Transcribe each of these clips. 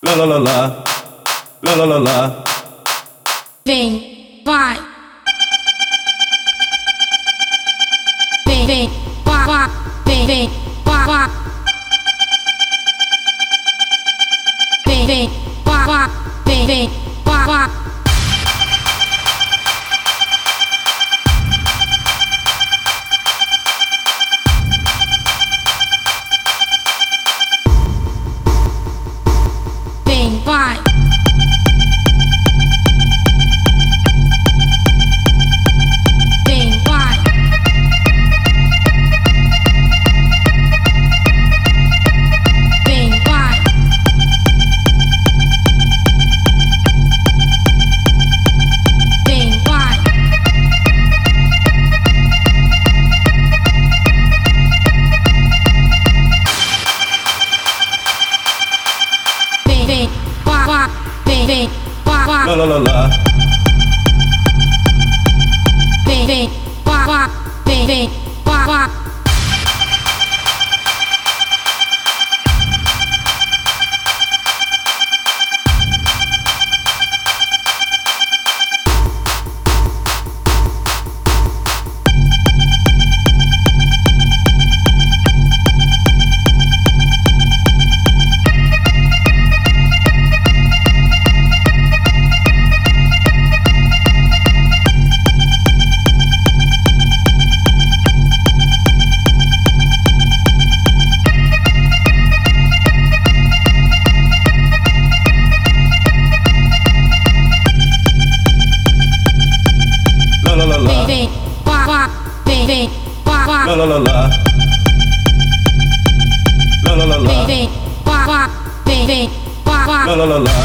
lá lá lá lá, lá lá lá lá. Vem, vai. Vem, vem, vá, vá. Vem, vem, vá, vá. Vem, vem, vá, vá. Vem, vem, vá, vá. Vem, vai. Vem, vai. Vem, vai. Vem, vai. Vem, vem, vá, vá. Vem, vem, vá, vá. Lá lá lá lá. Vem, vem, vá, vá. Vem, vem, vá, vá. Lá lá lá lá. Vem, vem, vá, vá. Vem, vem, vá, vá. Lá lá lá lá. Lá lá lá lá. Vem, vem, vá, vá. Vem, vem, vá, vá. Lá lá lá lá.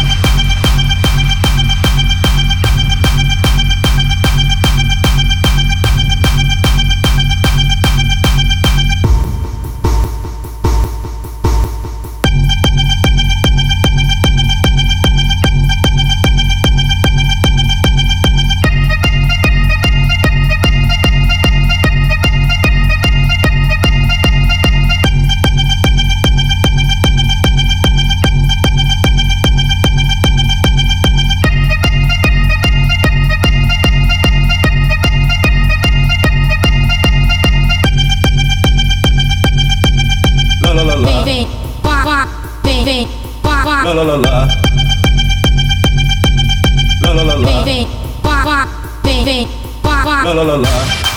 Lá lá lá lá. Vem, vem, vá, vá. Vem, vem, vá, vá. Lá lá lá lá. Lá lá lá lá. Vem, vem, vá, vá. Vem, vem, vá, vá. Lá lá lá lá.